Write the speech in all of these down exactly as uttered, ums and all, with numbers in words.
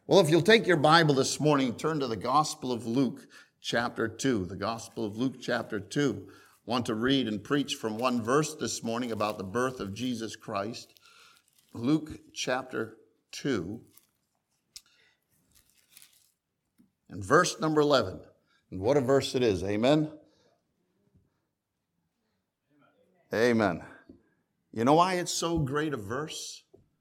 Well, if you'll take your Bible this morning, turn to the Gospel of Luke, chapter two. The Gospel of Luke, chapter two. I want to read and preach from one verse this morning about the birth of Jesus Christ. Luke, chapter two, and verse number eleven. And what a verse it is, amen? Amen. You know why it's so great a verse?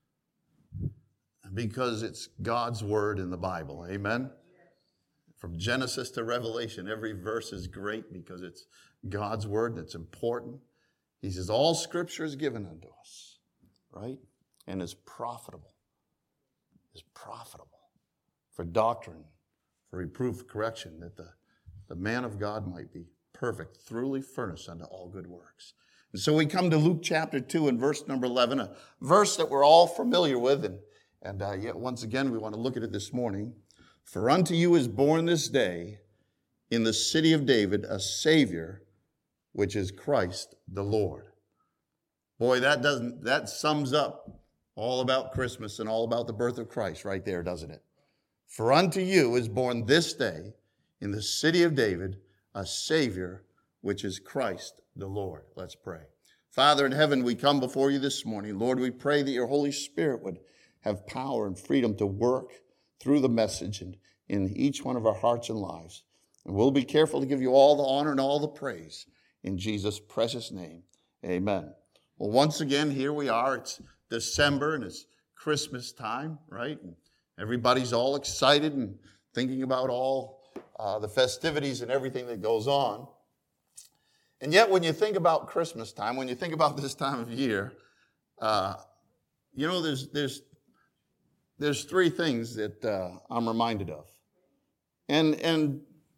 Because it's God's word in the Bible. Amen? From Genesis to Revelation, every verse is great because it's God's word and it's important. He says, all scripture is given unto us, right? And is profitable. Is profitable for doctrine, for reproof, correction, that the, the man of God might be perfect, thoroughly furnished unto all good works. And so we come to Luke chapter two and verse number eleven, a verse that we're all familiar with, and And uh, yet once again, we want to look at it this morning. For unto you is born this day in the city of David a Savior, which is Christ the Lord. Boy, that doesn't that sums up all about Christmas and all about the birth of Christ right there, doesn't it? For unto you is born this day in the city of David a Savior, which is Christ the Lord. Let's pray. Father in heaven, we come before you this morning. Lord, we pray that your Holy Spirit would have power and freedom to work through the message and in each one of our hearts and lives. And we'll be careful to give you all the honor and all the praise in Jesus' precious name. Amen. Well, once again, here we are. It's December and it's Christmas time, right? And everybody's all excited and thinking about all uh, the festivities and everything that goes on. And yet, when you think about Christmas time, when you think about this time of year, uh, you know, there's there's There's three things that uh, I'm reminded of and, and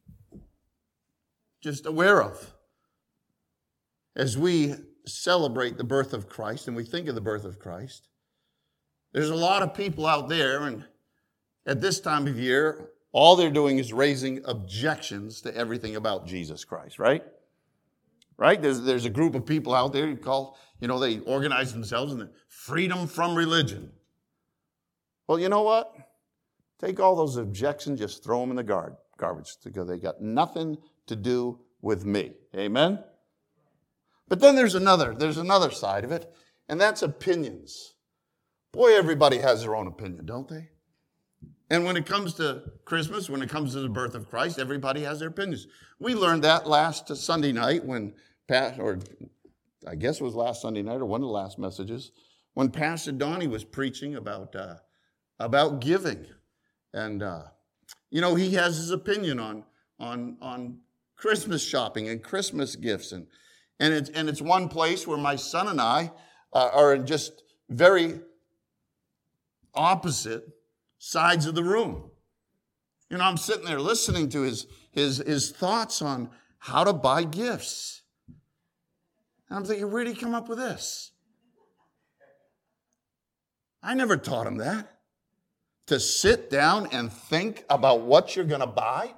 just aware of as we celebrate the birth of Christ and we think of the birth of Christ. There's a lot of people out there, and at this time of year, all they're doing is raising objections to everything about Jesus Christ, right? Right? There's, there's a group of people out there who call, you know, they organize themselves in the freedom from religion. Well, you know what? Take all those objections, just throw them in the gar- garbage because they got nothing to do with me. Amen? But then there's another, there's another side of it, and that's opinions. Boy, everybody has their own opinion, don't they? And when it comes to Christmas, when it comes to the birth of Christ, everybody has their opinions. We learned that last Sunday night when, Pat, or I guess it was last Sunday night or one of the last messages, when Pastor Donnie was preaching about uh, about giving. And, uh, you know, he has his opinion on, on, on Christmas shopping and Christmas gifts. And, and, it's, and it's one place where my son and I uh, are in just very opposite sides of the room. You know, I'm sitting there listening to his, his, his thoughts on how to buy gifts. And I'm thinking, where did he come up with this? I never taught him that. To sit down and think about what you're going to buy?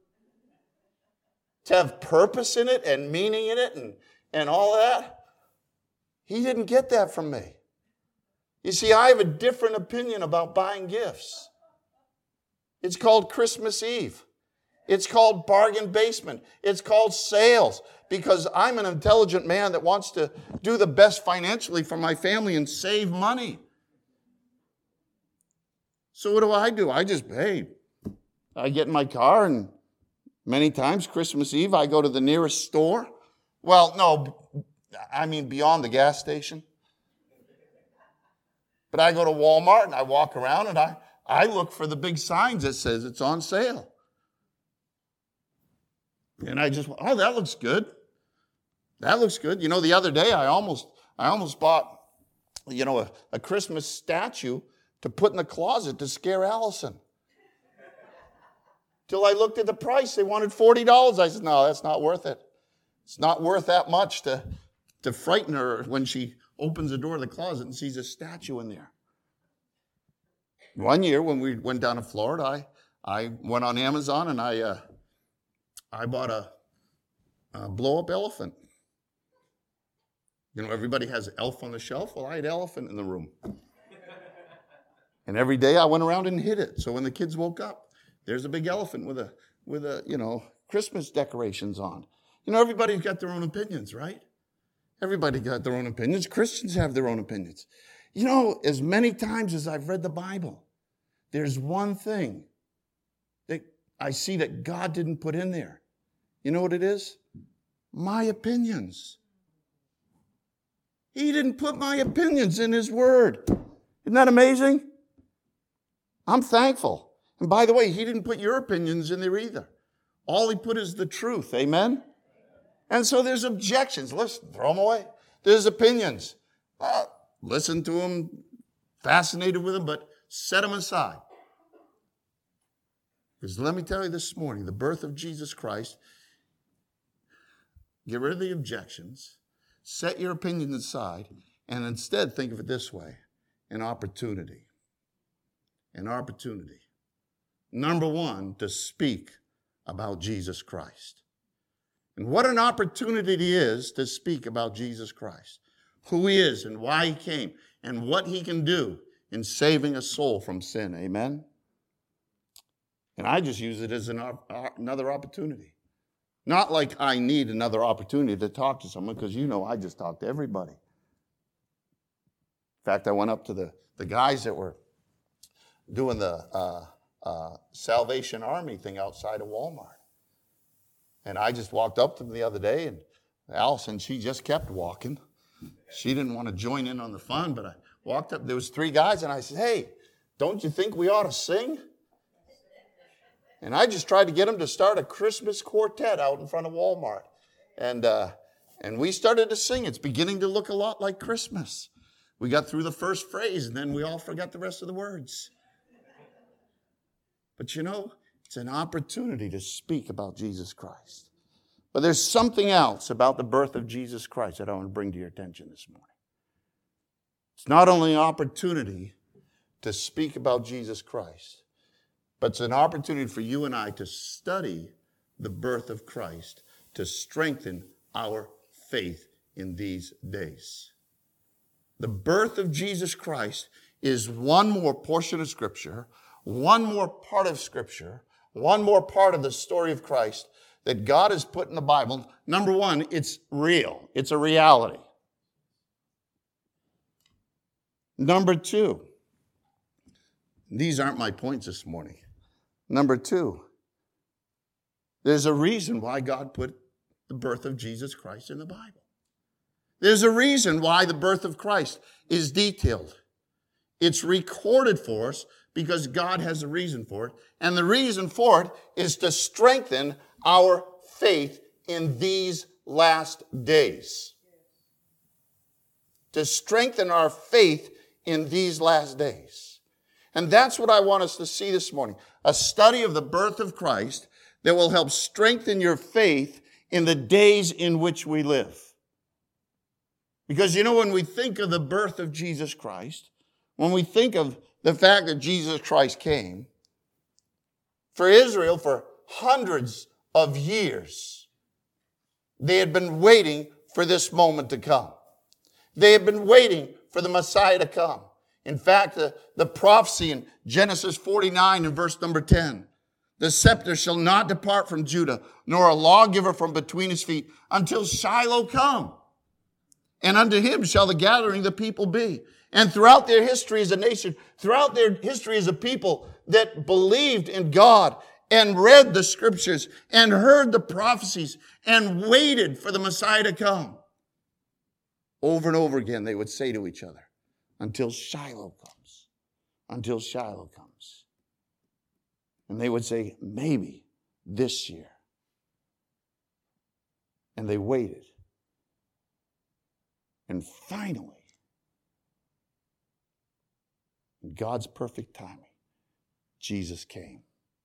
To have purpose in it and meaning in it and, and all that? He didn't get that from me. You see, I have a different opinion about buying gifts. It's called Christmas Eve. It's called bargain basement. It's called sales. Because I'm an intelligent man that wants to do the best financially for my family and save money. So what do I do? I just, hey, I get in my car and many times Christmas Eve I go to the nearest store. Well, no, I mean beyond the gas station. But I go to Walmart and I walk around and I, I look for the big signs that says it's on sale. And I just, oh, that looks good. That looks good. You know, the other day I almost, I almost bought, you know, a, a Christmas statue to put in the closet to scare Allison. Till I looked at the price. They wanted forty dollars. I said, no, that's not worth it. It's not worth that much to, to frighten her when she opens the door of the closet and sees a statue in there. One year when we went down to Florida, I, I went on Amazon and I, uh, I bought a, a blow-up elephant. You know, everybody has elf on the shelf. Well, I had elephant in the room. And every day I went around and hid it. So when the kids woke up, there's a big elephant with a, with a, you know, Christmas decorations on. You know, everybody's got their own opinions, right? Everybody got their own opinions. Christians have their own opinions. You know, as many times as I've read the Bible, there's one thing that I see that God didn't put in there. You know what it is? My opinions. He didn't put my opinions in His Word. Isn't that amazing? I'm thankful. And by the way, He didn't put your opinions in there either. All He put is the truth. Amen? And so there's objections. Listen, throw them away. There's opinions. Uh, listen to them, fascinated with them, but set them aside. Because let me tell you this morning, the birth of Jesus Christ, get rid of the objections, set your opinions aside, and instead think of it this way, an opportunity. An opportunity. Number one, to speak about Jesus Christ. And what an opportunity it is to speak about Jesus Christ, who He is and why He came and what He can do in saving a soul from sin. Amen? And I just use it as an op- another opportunity. Not like I need another opportunity to talk to someone, because you know I just talk to everybody. In fact, I went up to the, the guys that were doing the uh, uh, Salvation Army thing outside of Walmart. And I just walked up to them the other day, and Allison, she just kept walking. She didn't want to join in on the fun, but I walked up. There was three guys, and I said, hey, don't you think we ought to sing? And I just tried to get them to start a Christmas quartet out in front of Walmart. And, uh, and we started to sing. It's beginning to look a lot like Christmas. We got through the first phrase, and then we all forgot the rest of the words. But you know, it's an opportunity to speak about Jesus Christ. But there's something else about the birth of Jesus Christ that I want to bring to your attention this morning. It's not only an opportunity to speak about Jesus Christ, but it's an opportunity for you and I to study the birth of Christ, to strengthen our faith in these days. The birth of Jesus Christ is one more portion of Scripture, one more part of Scripture, one more part of the story of Christ that God has put in the Bible. Number one, it's real. It's a reality. Number two, these aren't my points this morning. Number two, there's a reason why God put the birth of Jesus Christ in the Bible. There's a reason why the birth of Christ is detailed. It's recorded for us because God has a reason for it. And the reason for it is to strengthen our faith in these last days. To strengthen our faith in these last days. And that's what I want us to see this morning. A study of the birth of Christ that will help strengthen your faith in the days in which we live. Because you know, when we think of the birth of Jesus Christ, when we think of the fact that Jesus Christ came, for Israel, for hundreds of years, they had been waiting for this moment to come. They had been waiting for the Messiah to come. In fact, the, the prophecy in Genesis forty-nine and verse number ten, the scepter shall not depart from Judah, nor a lawgiver from between his feet, until Shiloh come. And unto him shall the gathering of the people be. And throughout their history as a nation, throughout their history as a people that believed in God and read the scriptures and heard the prophecies and waited for the Messiah to come, over and over again they would say to each other, until Shiloh comes, until Shiloh comes. And they would say, maybe this year. And they waited. And finally, in God's perfect timing, Jesus came.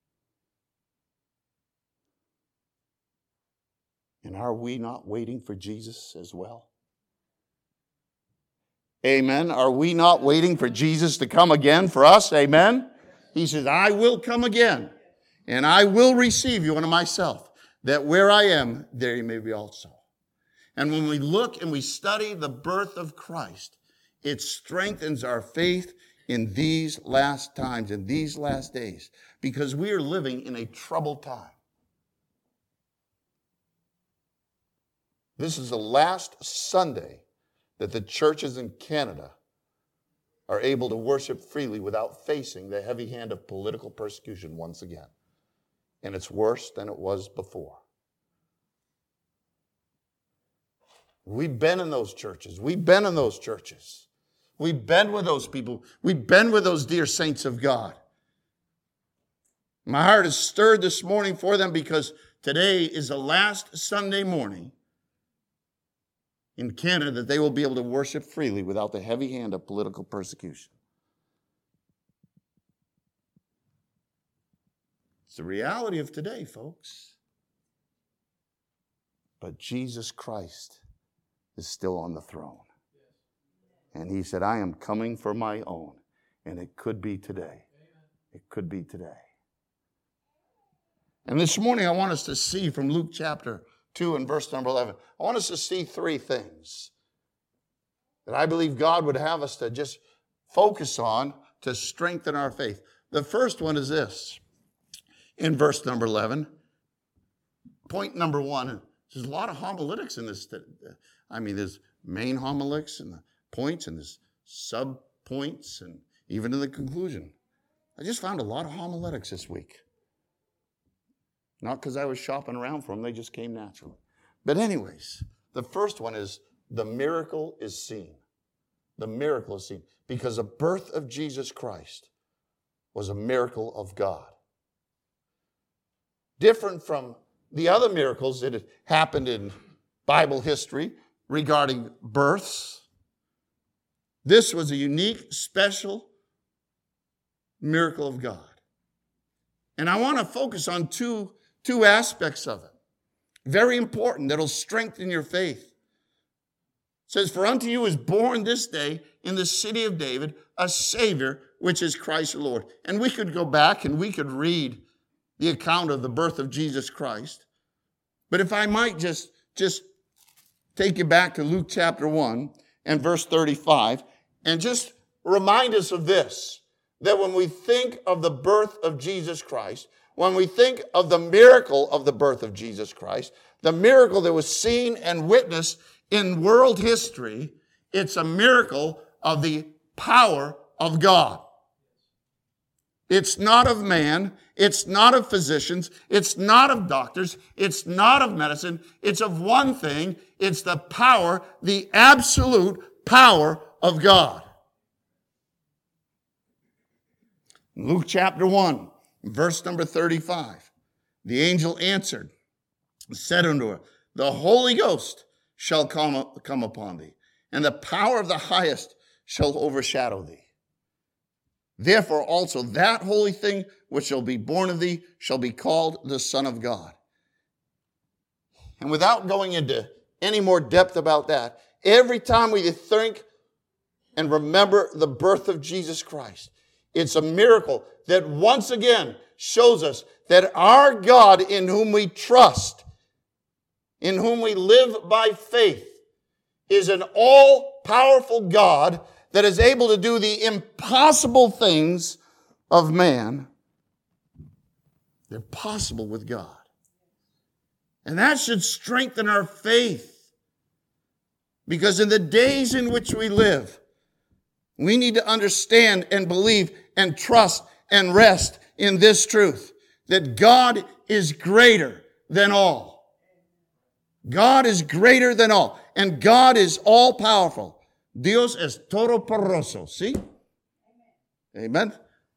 And are we not waiting for Jesus as well? Amen. Are we not waiting for Jesus to come again for us? Amen. He says, I will come again, and I will receive you unto myself, that where I am, there you may be also. And when we look and we study the birth of Christ, it strengthens our faith in these last times, in these last days, because we are living in a troubled time. This is the last Sunday that the churches in Canada are able to worship freely without facing the heavy hand of political persecution once again. And it's worse than it was before. We've been in those churches. We've been in those churches. We've been with those people. We've been with those dear saints of God. My heart is stirred this morning for them because today is the last Sunday morning in Canada that they will be able to worship freely without the heavy hand of political persecution. It's the reality of today, folks. But Jesus Christ is still on the throne. And he said, I am coming for my own. And it could be today. It could be today. And this morning I want us to see from Luke chapter two and verse number eleven. I want us to see three things that I believe God would have us to just focus on to strengthen our faith. The first one is this. In verse number eleven, point number one, there's a lot of homiletics in this. I mean, there's main homiletics and the points and there's sub-points and even in the conclusion. I just found a lot of homiletics this week. Not because I was shopping around for them, they just came naturally. But anyways, the first one is the miracle is seen. The miracle is seen. Because the birth of Jesus Christ was a miracle of God. Different from the other miracles that had happened in Bible history regarding births. This was a unique, special miracle of God. And I want to focus on two, two aspects of it. Very important, that'll strengthen your faith. It says, for unto you is born this day in the city of David a Savior, which is Christ the Lord. And we could go back and we could read the account of the birth of Jesus Christ. But if I might just, just take you back to Luke chapter one and verse thirty-five and just remind us of this, that when we think of the birth of Jesus Christ, when we think of the miracle of the birth of Jesus Christ, the miracle that was seen and witnessed in world history, it's a miracle of the power of God. It's not of man. It's not of physicians. It's not of doctors. It's not of medicine. It's of one thing. It's the power, the absolute power of God. Luke chapter one, verse number thirty-five. The angel answered, said unto her, the Holy Ghost shall come, come upon thee, and the power of the highest shall overshadow thee. Therefore also that holy thing which shall be born of thee shall be called the Son of God. And without going into any more depth about that, every time we think and remember the birth of Jesus Christ, it's a miracle that once again shows us that our God in whom we trust, in whom we live by faith, is an all-powerful God that is able to do the impossible things of man. They're possible with God. And that should strengthen our faith. Because in the days in which we live, we need to understand and believe and trust and rest in this truth, that God is greater than all. God is greater than all. And God is all-powerful. Dios es todopoderoso. See? Amen.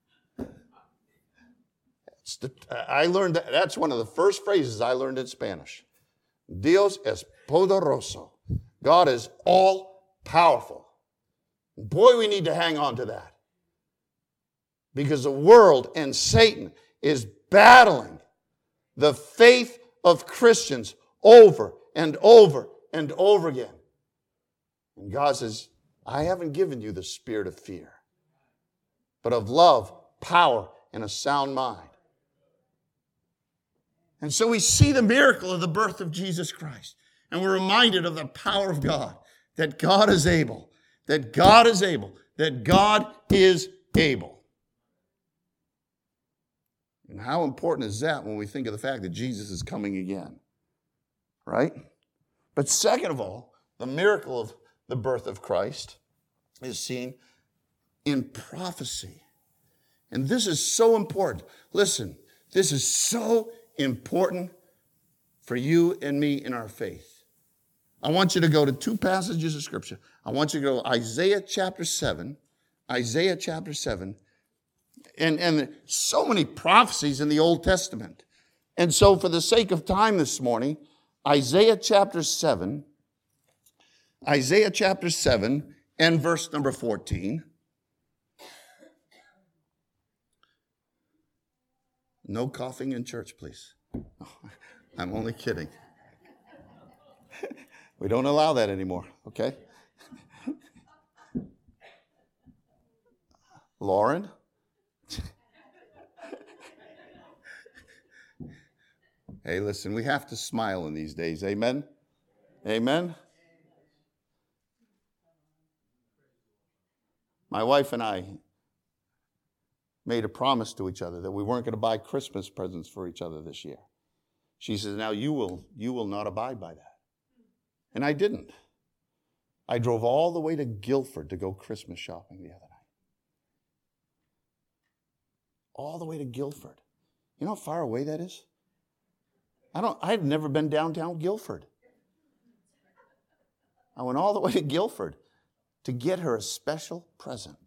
It's the, I learned that. That's one of the first phrases I learned in Spanish. Dios es poderoso. God is all-powerful. Boy, we need to hang on to that. Because the world and Satan is battling the faith of Christians over and over and over again. And God says, I haven't given you the spirit of fear, but of love, power, and a sound mind. And so we see the miracle of the birth of Jesus Christ. And we're reminded of the power of God, that God is able, that God is able, that God is able. And how important is that when we think of the fact that Jesus is coming again? Right? But second of all, the miracle of the birth of Christ is seen in prophecy. And this is so important. Listen, this is so important for you and me in our faith. I want you to go to two passages of Scripture. I want you to go to Isaiah chapter seven. Isaiah chapter seven. And, and so many prophecies in the Old Testament. And so for the sake of time this morning, Isaiah chapter seven, Isaiah chapter seven and verse number fourteen. No coughing in church, please. I'm only kidding. We don't allow that anymore, okay? Lauren? Hey, listen, we have to smile in these days. Amen? Amen? My wife and I made a promise to each other that we weren't going to buy Christmas presents for each other this year. She says, now you will, you will not abide by that. And I didn't. I drove all the way to Guilford to go Christmas shopping the other night. All the way to Guilford. You know how far away that is? I don't, I had never been downtown Guilford. I went all the way to Guilford to get her a special present.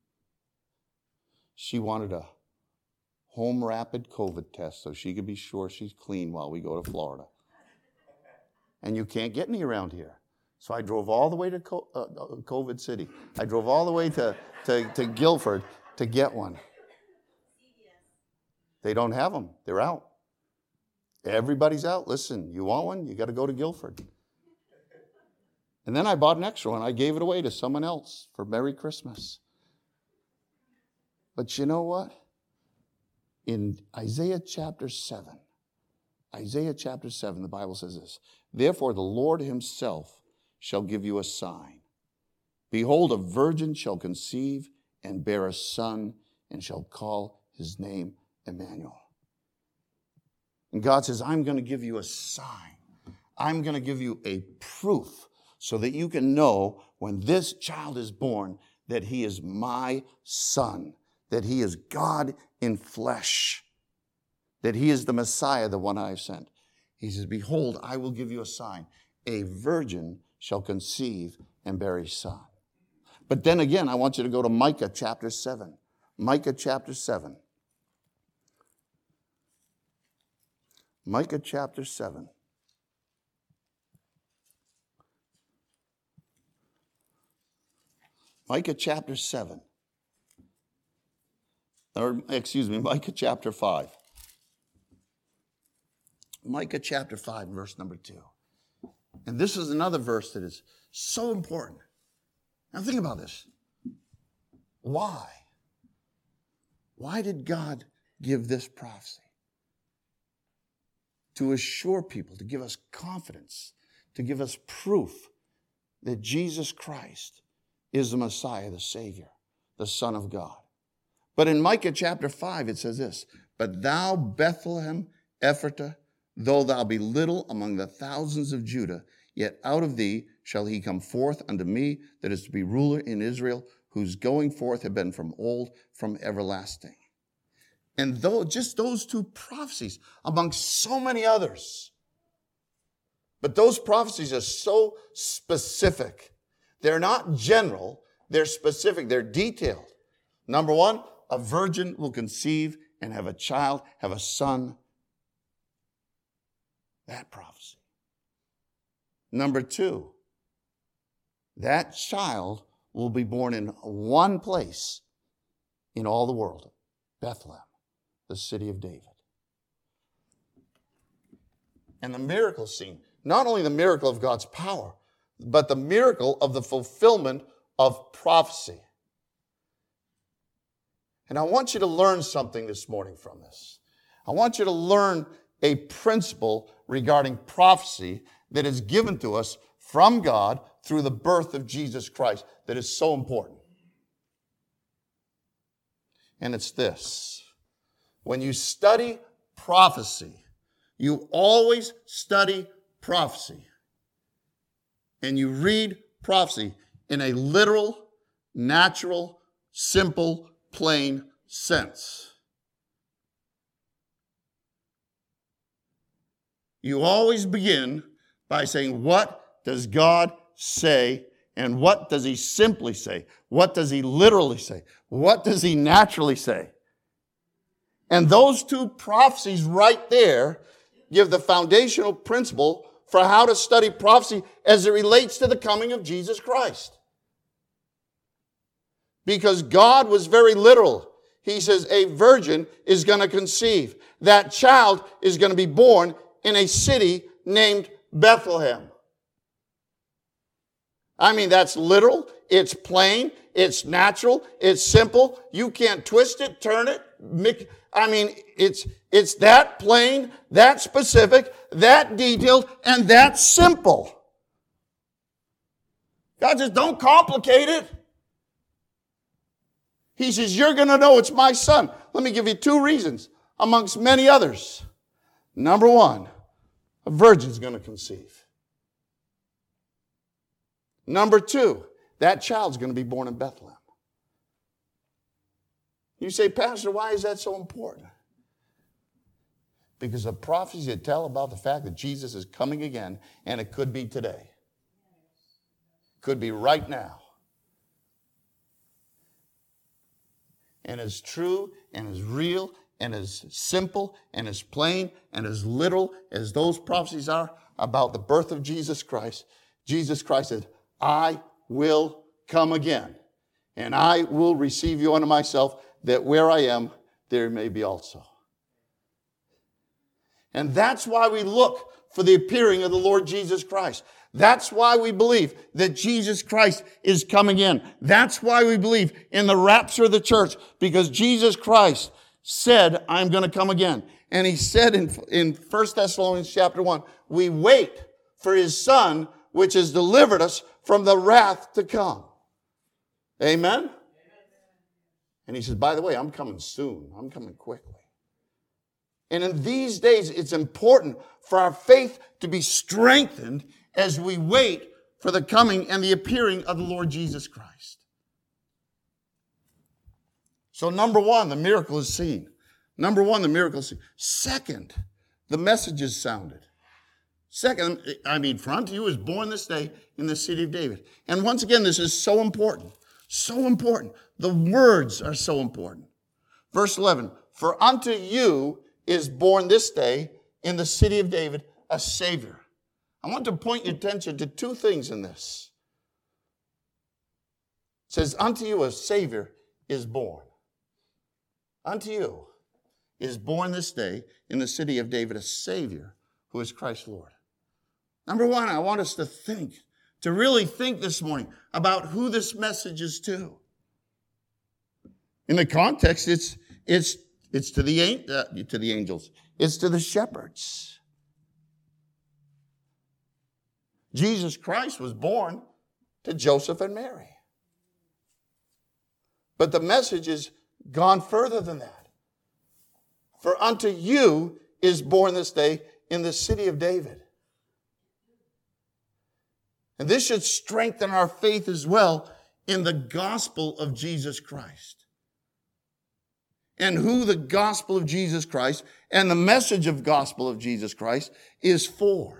She wanted a home rapid COVID test so she could be sure she's clean while we go to Florida. And you can't get any around here. So I drove all the way to COVID City. I drove all the way to, to, to Guilford to get one. They don't have them. They're out. Everybody's out. Listen, you want one? You got to go to Guilford. And then I bought an extra one. I gave it away to someone else for Merry Christmas. But you know what? In Isaiah chapter seven, Isaiah chapter seven, the Bible says this, therefore the Lord himself shall give you a sign. Behold, a virgin shall conceive and bear a son and shall call his name Emmanuel. And God says, I'm going to give you a sign. I'm going to give you a proof so that you can know when this child is born that he is my son, that he is God in flesh, that he is the Messiah, the one I have sent. He says, behold, I will give you a sign. A virgin shall conceive and bear a son. But then again, I want you to go to Micah chapter seven. Micah chapter seven. Micah chapter seven. Micah chapter seven. Or, excuse me, Micah chapter five. Micah chapter five, verse number two. And this is another verse that is so important. Now think about this. Why? Why did God give this prophecy? To assure people, to give us confidence, to give us proof that Jesus Christ is the Messiah, the Savior, the Son of God. But in Micah chapter five, it says this, but thou, Bethlehem Ephratah, though thou be little among the thousands of Judah, yet out of thee shall he come forth unto me that is to be ruler in Israel, whose going forth have been from old, from everlasting. And though just those two prophecies among so many others, but those prophecies are so specific. They're not general, they're specific, they're detailed. Number one, a virgin will conceive and have a child, have a son. That prophecy. Number two, that child will be born in one place in all the world, Bethlehem, the city of David. And the miracle scene, not only the miracle of God's power, but the miracle of the fulfillment of prophecy. And I want you to learn something this morning from this. I want you to learn a principle regarding prophecy that is given to us from God through the birth of Jesus Christ that is so important. And it's this. When you study prophecy, you always study prophecy. And you read prophecy in a literal, natural, simple, plain sense. You always begin by saying, what does God say? And what does he simply say? What does he literally say? What does he naturally say? And those two prophecies right there give the foundational principle for how to study prophecy as it relates to the coming of Jesus Christ. Because God was very literal. He says a virgin is going to conceive. That child is going to be born in a city named Bethlehem. I mean, that's literal. It's plain. It's natural. It's simple. You can't twist it, turn it. Mix. I mean, it's, it's that plain, that specific, that detailed, and that simple. God says, don't complicate it. He says, you're going to know it's my son. Let me give you two reasons, amongst many others. Number one, a virgin's going to conceive. Number two, that child's going to be born in Bethlehem. You say, Pastor, why is that so important? Because the prophecies that tell about the fact that Jesus is coming again, and it could be today. Could be right now. And as true and as real and as simple and as plain and as literal as those prophecies are about the birth of Jesus Christ, Jesus Christ said, I will come again, and I will receive you unto myself, that where I am, there may be also. And that's why we look for the appearing of the Lord Jesus Christ. That's why we believe that Jesus Christ is coming in. That's why we believe in the rapture of the church, because Jesus Christ said, I'm going to come again. And he said in, in First Thessalonians chapter one, we wait for his Son, which has delivered us from the wrath to come. Amen? And he says, by the way, I'm coming soon. I'm coming quickly. And in these days, it's important for our faith to be strengthened as we wait for the coming and the appearing of the Lord Jesus Christ. So number one, the miracle is seen. Number one, the miracle is seen. Second, the message is sounded. Second, I mean, for unto you is born this day in the city of David. And once again, this is so important. So important. The words are so important. Verse eleven, for unto you is born this day in the city of David a Savior. I want to point your attention to two things in this. It says, unto you a Savior is born. Unto you is born this day in the city of David a Savior who is Christ Lord. Number one, I want us to think, to really think this morning about who this message is to. In the context, it's it's it's to the uh, to the angels. It's to the shepherds. Jesus Christ was born to Joseph and Mary. But the message has gone further than that. For unto you is born this day in the city of David. And this should strengthen our faith as well in the gospel of Jesus Christ. And who the gospel of Jesus Christ and the message of gospel of Jesus Christ is for.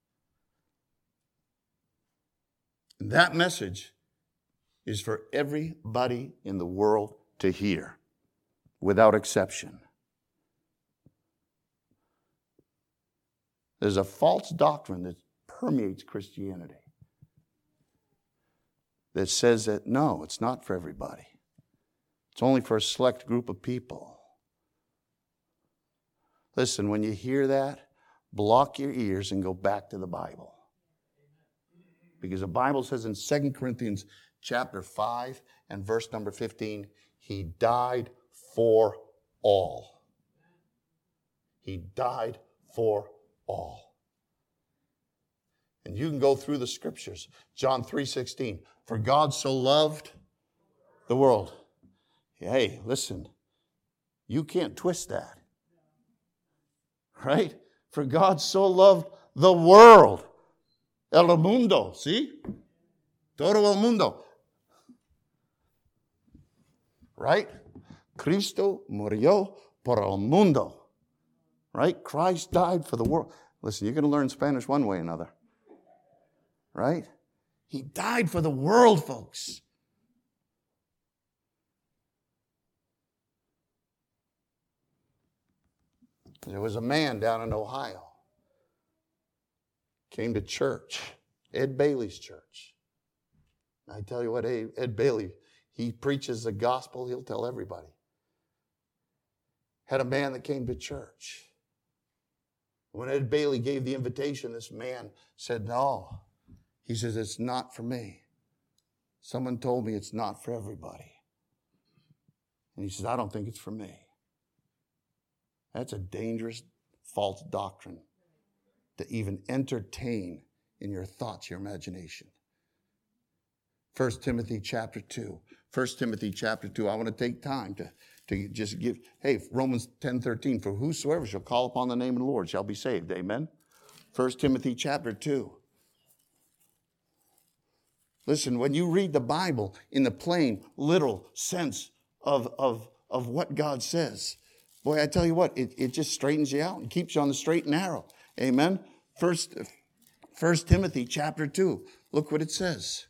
And that message is for everybody in the world to hear, without exception. There's a false doctrine that permeates Christianity that says that, no, it's not for everybody. It's only for a select group of people. Listen, when you hear that, block your ears and go back to the Bible. Because the Bible says in Second Corinthians chapter five and verse number fifteen, he died for all. He died for all. And you can go through the scriptures. John three sixteen, for God so loved the world. Hey, listen, You can't twist that. Right? For God so loved the world. El mundo, see? Todo el mundo. Right? Cristo murió por el mundo. Right? Christ died for the world. Listen, you're going to learn Spanish one way or another. Right? He died for the world, folks. There was a man down in Ohio. Came to church. Ed Bailey's church. I tell you what, Ed Bailey, he preaches the gospel. He'll tell everybody. Had a man that came to church. When Ed Bailey gave the invitation, this man said, no. He says, it's not for me. Someone told me it's not for everybody. And he says, I don't think it's for me. That's a dangerous, false doctrine to even entertain in your thoughts, your imagination. First Timothy chapter two. First Timothy chapter two. I want to take time to, to just give, hey, Romans ten thirteen, for whosoever shall call upon the name of the Lord shall be saved. Amen? First Timothy chapter two. Listen, when you read the Bible in the plain, literal sense of, of, of what God says, boy, I tell you what, it, it just straightens you out and keeps you on the straight and narrow. Amen? First, First Timothy chapter two. Look what it says.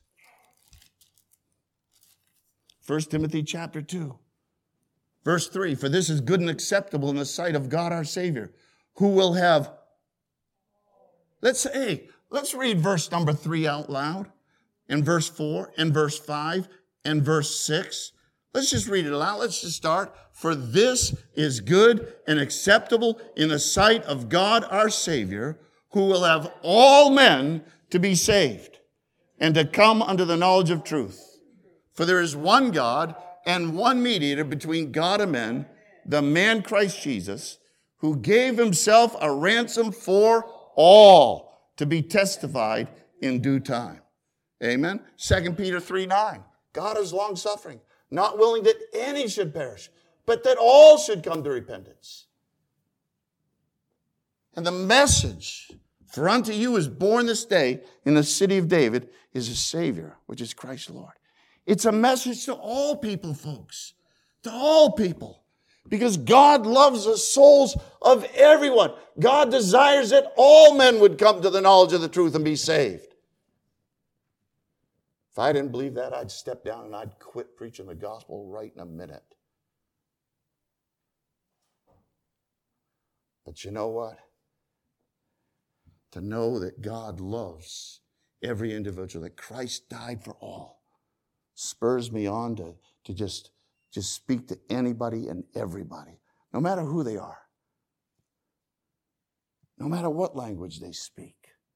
First Timothy chapter two. Verse three. For this is good and acceptable in the sight of God our Savior, who will have... Let's hey, let's read verse number three out loud. And verse four, and verse five, and verse six. Let's just read it aloud. Let's just start. For this is good and acceptable in the sight of God our Savior, who will have all men to be saved and to come unto the knowledge of truth. For there is one God and one mediator between God and men, the man Christ Jesus, who gave himself a ransom for all to be testified in due time. Amen. Second Peter three nine. God is long-suffering, not willing that any should perish, but that all should come to repentance. And the message, for unto you is born this day in the city of David, is a Savior, which is Christ the Lord. It's a message to all people, folks. To all people. Because God loves the souls of everyone. God desires that all men would come to the knowledge of the truth and be saved. If I didn't believe that, I'd step down and I'd quit preaching the gospel right in a minute. But you know what? To know that God loves every individual, that Christ died for all, spurs me on to, to just, just speak to anybody and everybody, no matter who they are, no matter what language they speak,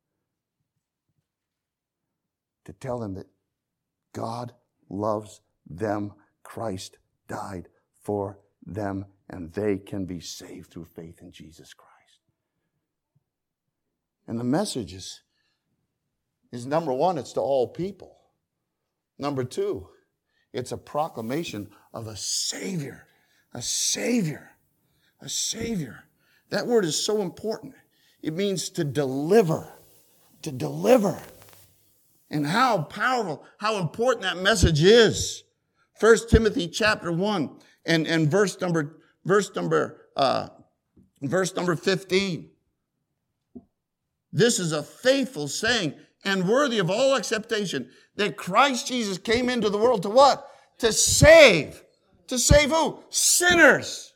to tell them that God loves them. Christ died for them, and they can be saved through faith in Jesus Christ. And the message is, is number one, it's to all people. Number two, it's a proclamation of a Savior. A Savior. A Savior. That word is so important. It means to deliver. To deliver. And how powerful, how important that message is. First Timothy chapter one and, and verse number, verse number, uh, verse number fifteen. This is a faithful saying and worthy of all acceptation that Christ Jesus came into the world to what? To save. To save who? Sinners.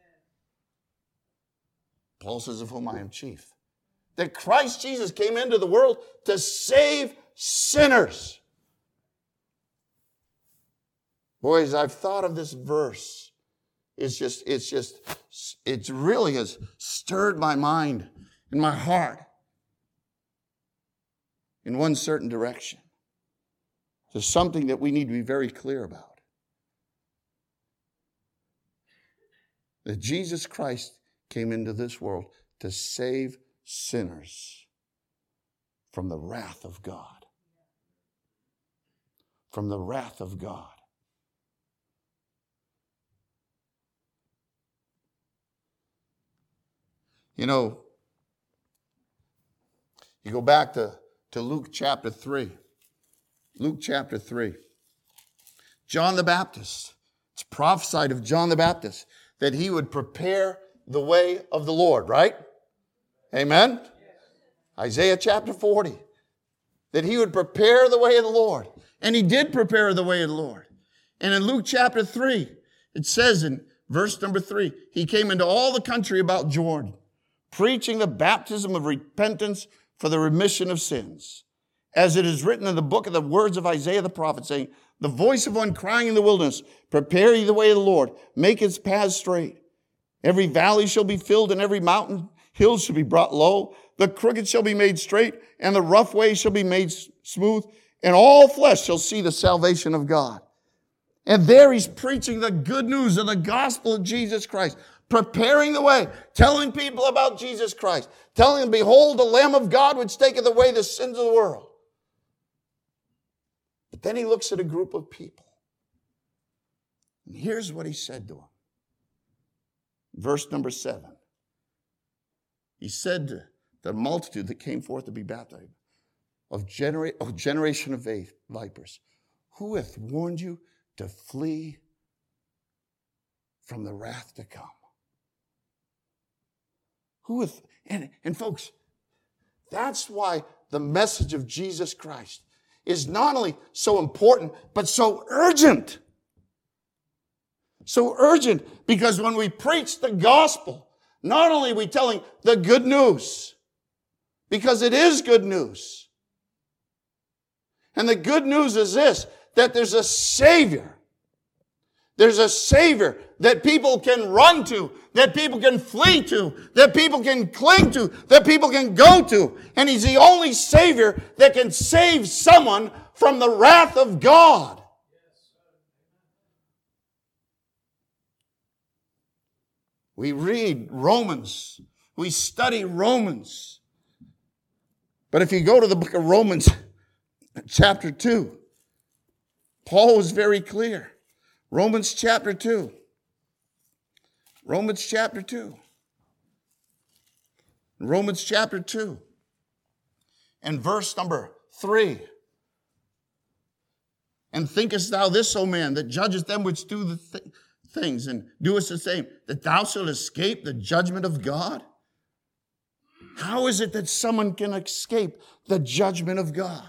Paul says, of whom I am chief. That Christ Jesus came into the world to save sinners. Boys, I've thought of this verse. It's just, it's just, it really has stirred my mind and my heart in one certain direction. There's something that we need to be very clear about. That Jesus Christ came into this world to save sinners from the wrath of God. From the wrath of God. You know, you go back to, to Luke chapter three. Luke chapter three. John the Baptist. It's prophesied of John the Baptist that he would prepare the way of the Lord, right? Amen? Isaiah chapter forty. That he would prepare the way of the Lord. And he did prepare the way of the Lord. And in Luke chapter three, it says in verse number three, he came into all the country about Jordan, preaching the baptism of repentance for the remission of sins. As it is written in the book of the words of Isaiah the prophet, saying, the voice of one crying in the wilderness, prepare ye the way of the Lord, make his paths straight. Every valley shall be filled, and every mountain hill shall be brought low. The crooked shall be made straight, and the rough way shall be made smooth, and all flesh shall see the salvation of God. And there he's preaching the good news of the gospel of Jesus Christ, preparing the way, telling people about Jesus Christ, telling them, behold, the Lamb of God which taketh away the sins of the world. But then he looks at a group of people. And here's what he said to them. Verse number seven. He said to the multitude that came forth to be baptized, of, genera- of generation of vipers, who hath warned you to flee from the wrath to come? Who hath, and, and folks, that's why the message of Jesus Christ is not only so important, but so urgent. So urgent, because when we preach the gospel, not only are we telling the good news, because it is good news. And the good news is this, that there's a Savior. There's a Savior that people can run to, that people can flee to, that people can cling to, that people can go to. And He's the only Savior that can save someone from the wrath of God. We read Romans. We study Romans. But if you go to the book of Romans, chapter two, Paul was very clear. Romans chapter two. Romans chapter two. Romans chapter two. And verse number three. And thinkest thou this, O man, that judgest them which do the th- things, and doest the same, that thou shalt escape the judgment of God? How is it that someone can escape the judgment of God?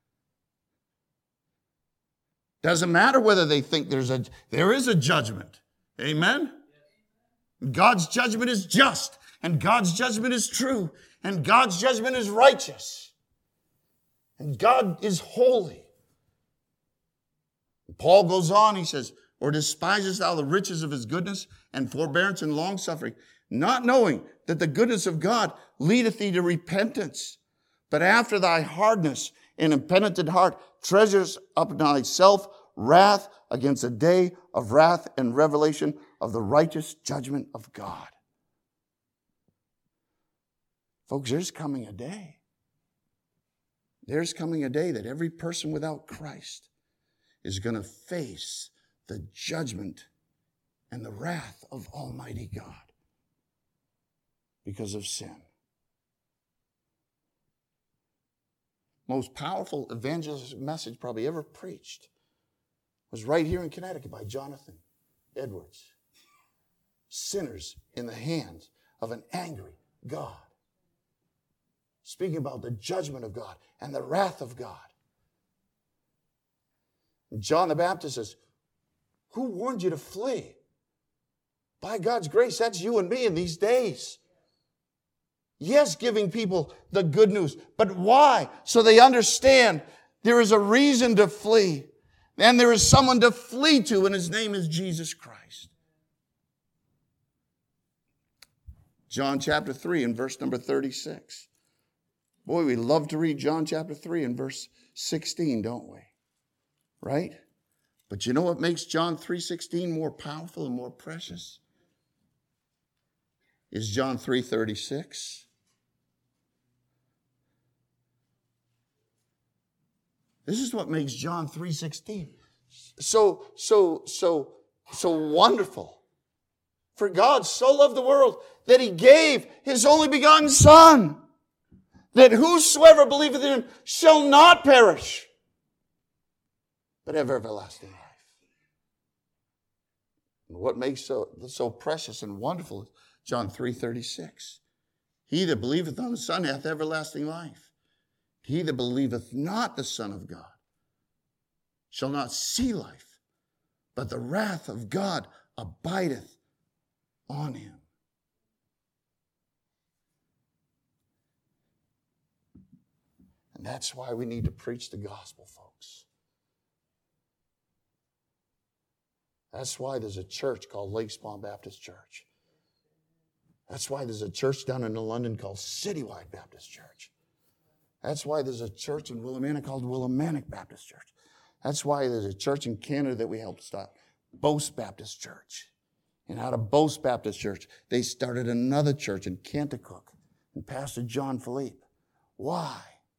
Doesn't matter whether they think there's a, there is a judgment. Amen? God's judgment is just, and God's judgment is true, and God's judgment is righteous, and God is holy. Paul goes on, he says, or despisest thou the riches of his goodness and forbearance and longsuffering, not knowing that the goodness of God leadeth thee to repentance, but after thy hardness and impenitent heart treasures up in thyself wrath against the day of wrath and revelation of the righteous judgment of God. Folks, there's coming a day. There's coming a day that every person without Christ is going to face the judgment and the wrath of Almighty God because of sin. Most powerful evangelistic message probably ever preached was right here in Connecticut by Jonathan Edwards. Sinners in the hands of an angry God. Speaking about the judgment of God and the wrath of God. And John the Baptist says, who warned you to flee? By God's grace, that's you and me in these days. Yes, giving people the good news. But why? So they understand there is a reason to flee. And there is someone to flee to, and his name is Jesus Christ. John chapter three and verse number thirty-six. Boy, we love to read John chapter three and verse sixteen, don't we? Right? But you know what makes John three sixteen more powerful and more precious? Is John three thirty-six. This is what makes John three sixteen so, so, so, so wonderful. For God so loved the world that he gave his only begotten Son, that whosoever believeth in him shall not perish, but have everlasting life. And what makes so, so precious and wonderful is John three thirty-six. He that believeth on the Son hath everlasting life. He that believeth not the Son of God shall not see life, but the wrath of God abideth on him. And that's why we need to preach the gospel, folks. That's why there's a church called Lakespawn Baptist Church. That's why there's a church down in London called Citywide Baptist Church. That's why there's a church in Willimantic called Willimantic Baptist Church. That's why there's a church in Canada that we helped start, Boast Baptist Church. And out of Boast Baptist Church, they started another church in Kanticook, and Pastor John Philippe. Why?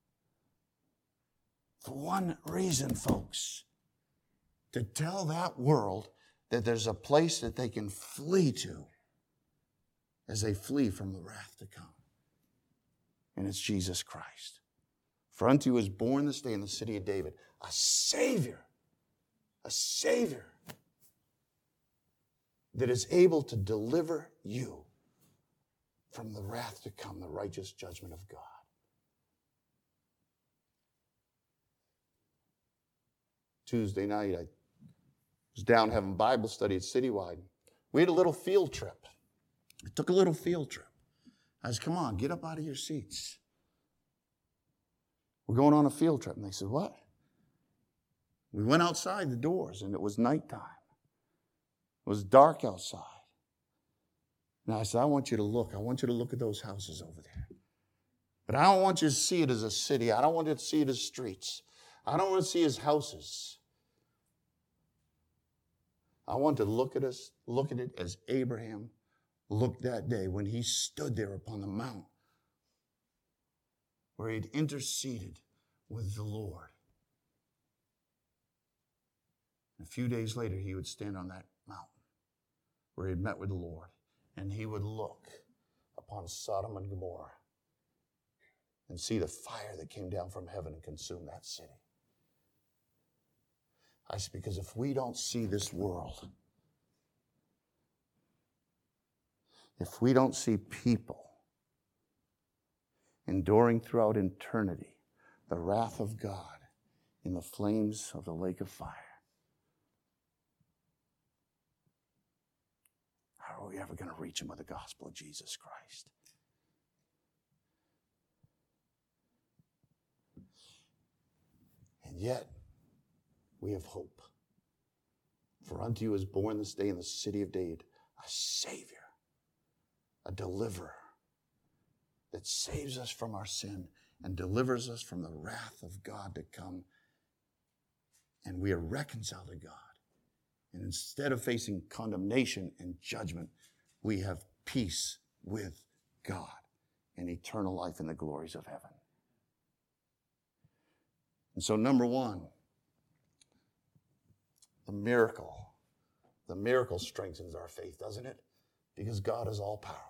For one reason, folks, to tell that world that there's a place that they can flee to as they flee from the wrath to come. And it's Jesus Christ. For unto you is born this day in the city of David a Savior, a Savior that is able to deliver you from the wrath to come, the righteous judgment of God. Tuesday night, I was down having Bible study at Citywide. We had a little field trip. I took a little field trip. I said, come on, get up out of your seats. We're going on a field trip. And they said, what? We went outside the doors, and it was nighttime. It was dark outside. And I said, I want you to look. I want you to look at those houses over there. But I don't want you to see it as a city. I don't want you to see it as streets. I don't want to see it as houses. I want to look at us, look at it as Abraham looked that day when he stood there upon the mount where he'd interceded with the Lord. A few days later, he would stand on that mountain where he'd met with the Lord, and he would look upon Sodom and Gomorrah and see the fire that came down from heaven and consumed that city. I said, because if we don't see this world, if we don't see people enduring throughout eternity the wrath of God in the flames of the lake of fire, how are we ever going to reach them with the gospel of Jesus Christ? And yet, we have hope. For unto you is born this day in the city of David a Savior, a deliverer that saves us from our sin and delivers us from the wrath of God to come. And we are reconciled to God. And instead of facing condemnation and judgment, we have peace with God and eternal life in the glories of heaven. And so, number one, the miracle. The miracle strengthens our faith, doesn't it? Because God is all powerful.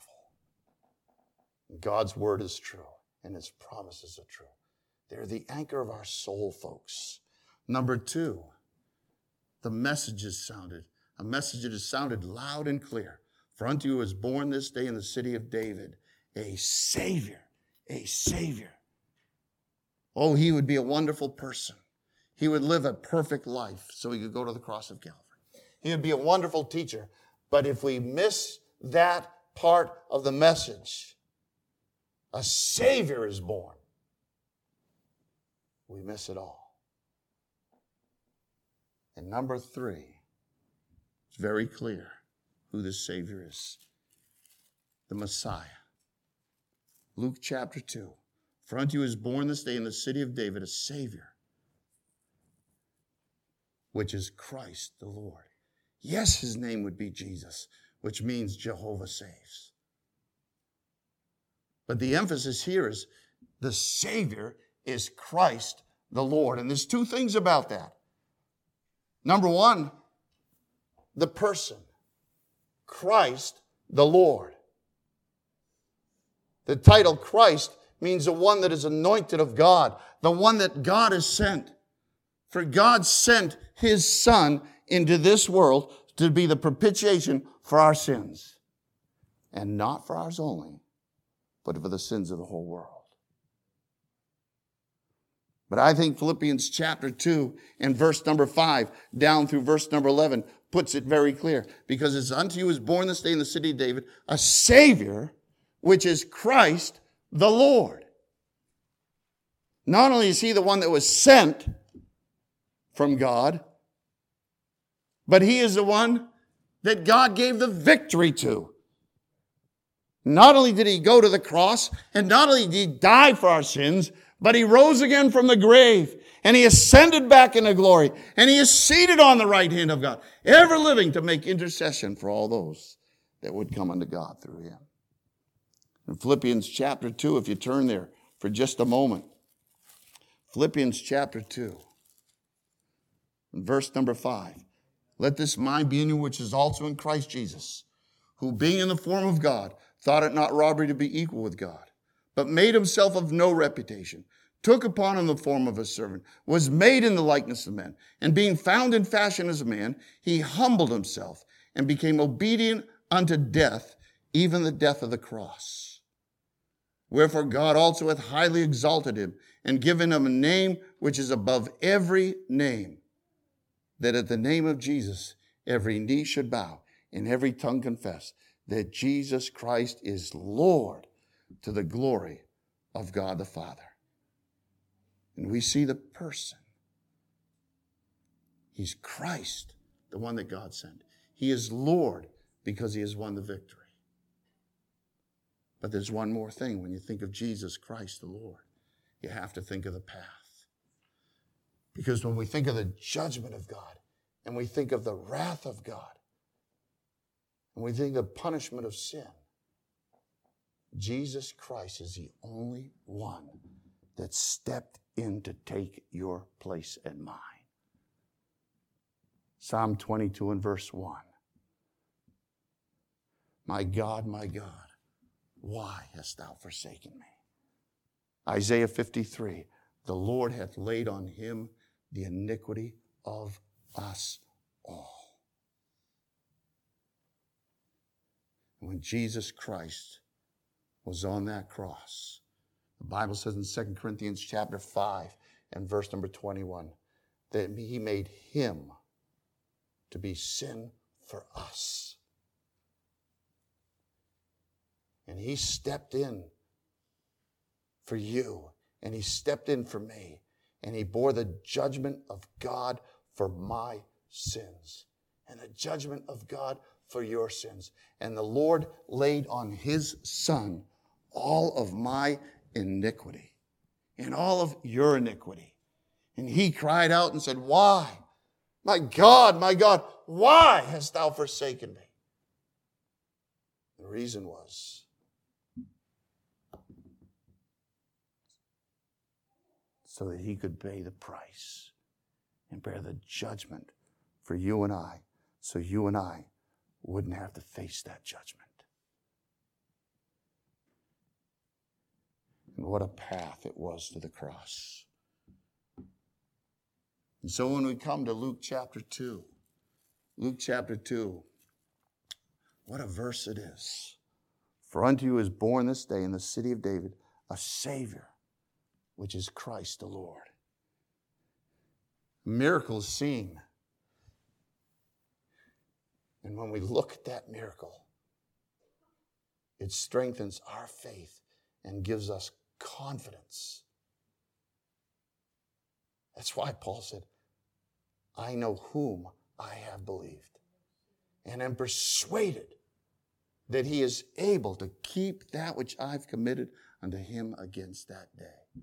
God's word is true, and his promises are true. They're the anchor of our soul, folks. Number two, the message is sounded. A message that is sounded loud and clear. For unto you is born this day in the city of David a Savior, a Savior. Oh, he would be a wonderful person. He would live a perfect life so he could go to the cross of Calvary. He would be a wonderful teacher. But if we miss that part of the message, a Savior is born, we miss it all. And number three, it's very clear who this Savior is. The Messiah. Luke chapter two. For unto you is born this day in the city of David a Savior, which is Christ the Lord. Yes, his name would be Jesus, which means Jehovah saves. But the emphasis here is the Savior is Christ the Lord. And there's two things about that. Number one, the person. Christ the Lord. The title Christ means the one that is anointed of God, the one that God has sent. For God sent his Son into this world to be the propitiation for our sins. And not for ours only, but for the sins of the whole world. But I think Philippians chapter two and verse number five down through verse number eleven puts it very clear. Because it's unto you is born this day in the city of David a Savior, which is Christ the Lord. Not only is he the one that was sent from God, but he is the one that God gave the victory to. Not only did he go to the cross, and not only did he die for our sins, but he rose again from the grave, and he ascended back into glory, and he is seated on the right hand of God, ever living to make intercession for all those that would come unto God through him. In Philippians chapter two, if you turn there for just a moment, Philippians chapter two, verse number five. Let this mind be in you which is also in Christ Jesus, who being in the form of God, thought it not robbery to be equal with God, but made himself of no reputation, took upon him the form of a servant, was made in the likeness of men, and being found in fashion as a man, he humbled himself and became obedient unto death, even the death of the cross. Wherefore God also hath highly exalted him, and given him a name which is above every name, that at the name of Jesus every knee should bow, and every tongue confess that Jesus Christ is Lord, to the glory of God the Father. And we see the person. He's Christ, the one that God sent. He is Lord because he has won the victory. But there's one more thing. When you think of Jesus Christ the Lord, you have to think of the path. Because when we think of the judgment of God, and we think of the wrath of God, and we think of the punishment of sin, Jesus Christ is the only one that stepped in to take your place and mine. Psalm twenty-two and verse one. My God, my God, why hast thou forsaken me? Isaiah fifty-three. The Lord hath laid on him the iniquity of us all. When Jesus Christ was on that cross, the Bible says in Second Corinthians chapter five and verse number twenty-one, that he made him to be sin for us. And he stepped in for you, and he stepped in for me, and he bore the judgment of God for my sins, and the judgment of God for your sins. And the Lord laid on his Son all of my iniquity and all of your iniquity. And he cried out and said, why? My God, my God, why hast thou forsaken me? The reason was so that he could pay the price and bear the judgment for you and I, so you and I wouldn't have to face that judgment. And what a path it was to the cross. And so when we come to Luke chapter two, Luke chapter two, what a verse it is. For unto you is born this day in the city of David a Savior, which is Christ the Lord. Miracles seen. And when we look at that miracle, it strengthens our faith and gives us confidence. That's why Paul said, I know whom I have believed, and am persuaded that he is able to keep that which I've committed unto him against that day.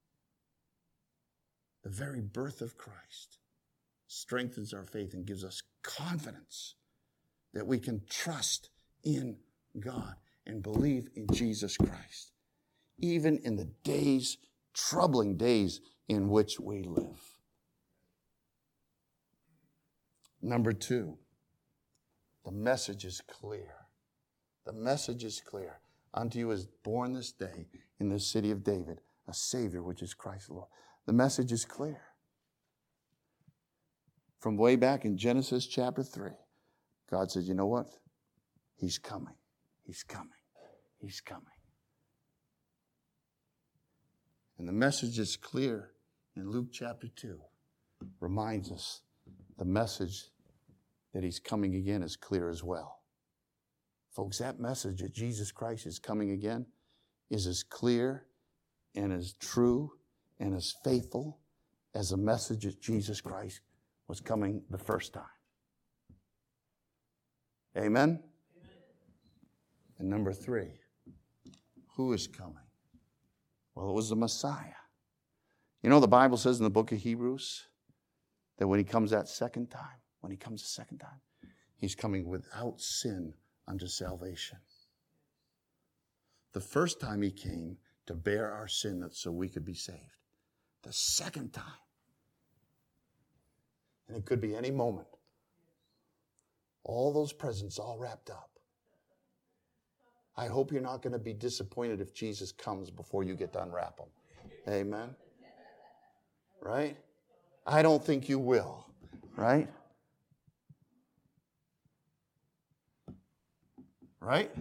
The very birth of Christ strengthens our faith and gives us confidence that we can trust in God and believe in Jesus Christ, even in the days, troubling days in which we live. Number two, The message is clear. The message is clear. Unto you is born this day in the city of David a Savior, which is Christ the Lord. The message is clear. From way back in Genesis chapter three, God said, you know what? He's coming. He's coming. He's coming. And the message is clear in Luke chapter two. Reminds us the message that he's coming again is clear as well. Folks, that message that Jesus Christ is coming again is as clear and as true and as faithful as the message that Jesus Christ was coming the first time. Amen? Amen. And number three, who is coming? Well, it was the Messiah. You know, the Bible says in the book of Hebrews that when he comes that second time, when he comes the second time, he's coming without sin unto salvation. The first time he came to bear our sin so we could be saved. The second time. And it could be any moment. All those presents all wrapped up. I hope you're not going to be disappointed if Jesus comes before you get to unwrap them. Amen? Right? I don't think you will. Right? Right?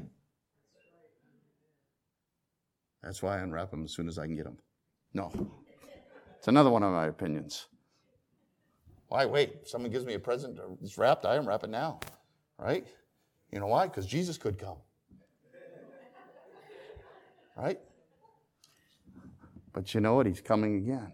That's why I unwrap them as soon as I can get them. No. It's another one of my opinions. Why wait? If someone gives me a present, it's wrapped, I unwrap it now. Right? You know why? Because Jesus could come. Right? But you know what? He's coming again.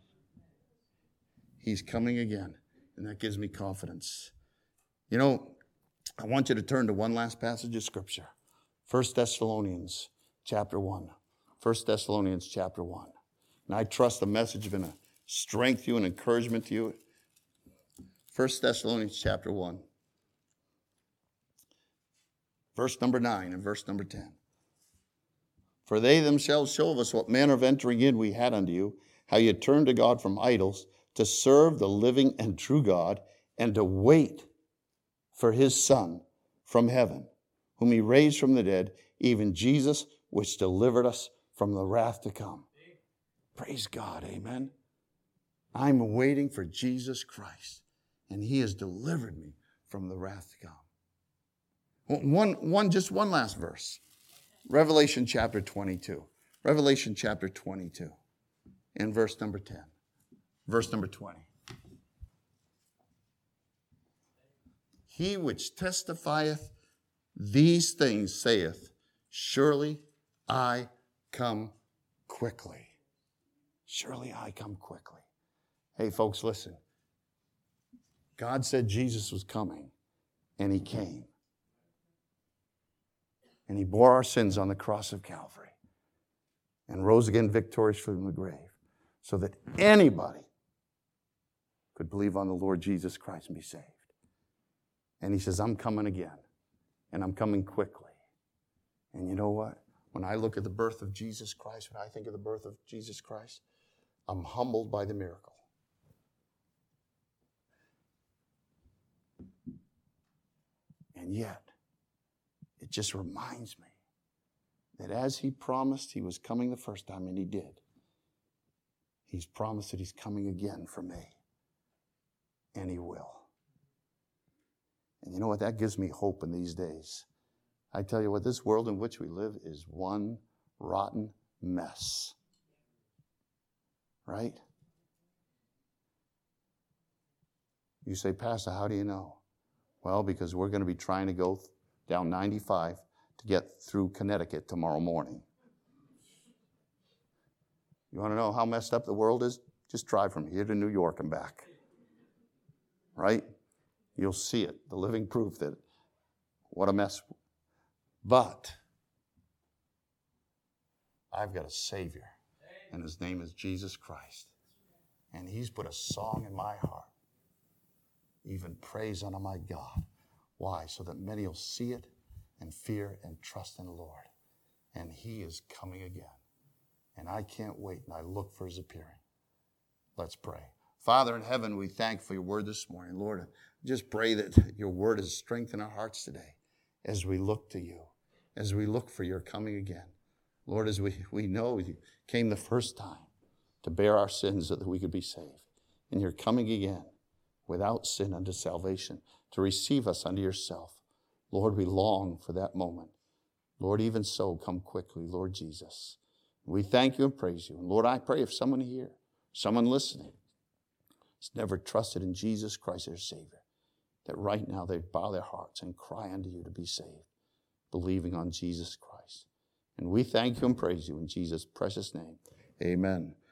He's coming again. And that gives me confidence. You know, I want you to turn to one last passage of Scripture. First Thessalonians chapter one. First Thessalonians chapter one. And I trust the message is going to strengthen you and encouragement to you. First Thessalonians chapter one. Verse number nine and verse number ten. For they themselves show us what manner of entering in we had unto you, how you turned to God from idols to serve the living and true God, and to wait for his Son from heaven, whom he raised from the dead, even Jesus, which delivered us from the wrath to come. Praise God, amen. I'm waiting for Jesus Christ, and he has delivered me from the wrath to come. One, one, just one last verse. Revelation chapter twenty-two. Revelation chapter twenty-two. And verse number ten. Verse number twenty. He which testifieth these things saith, surely I come quickly. Surely I come quickly. Hey, folks, listen. God said Jesus was coming, and he came. And he bore our sins on the cross of Calvary and rose again victorious from the grave so that anybody could believe on the Lord Jesus Christ and be saved. And he says, I'm coming again, and I'm coming quickly. And you know what? When I look at the birth of Jesus Christ, when I think of the birth of Jesus Christ, I'm humbled by the miracle. And yet, it just reminds me that as he promised he was coming the first time, and he did, he's promised that he's coming again for me. And he will. And you know what? That gives me hope in these days. I tell you what, this world in which we live is one rotten mess. Right? You say, Pastor, how do you know? Well, because we're going to be trying to go down ninety-five to get through Connecticut tomorrow morning. You want to know how messed up the world is? Just drive from here to New York and back. Right? You'll see it, the living proof that what a mess. But I've got a Savior, and his name is Jesus Christ. And he's put a song in my heart, even praise unto my God. Why? So that many will see it and fear and trust in the Lord. And he is coming again. And I can't wait, and I look for his appearing. Let's pray. Father in heaven, we thank you for your word this morning. Lord, I just pray that your word has strengthened our hearts today as we look to you, as we look for your coming again. Lord, as we, we know you came the first time to bear our sins so that we could be saved. And you're coming again without sin unto salvation to receive us unto yourself. Lord, we long for that moment. Lord, even so, come quickly, Lord Jesus. We thank you and praise you. And Lord, I pray if someone here, someone listening, has never trusted in Jesus Christ as Savior, that right now they bow their hearts and cry unto you to be saved, believing on Jesus Christ. And we thank you and praise you in Jesus' precious name. Amen.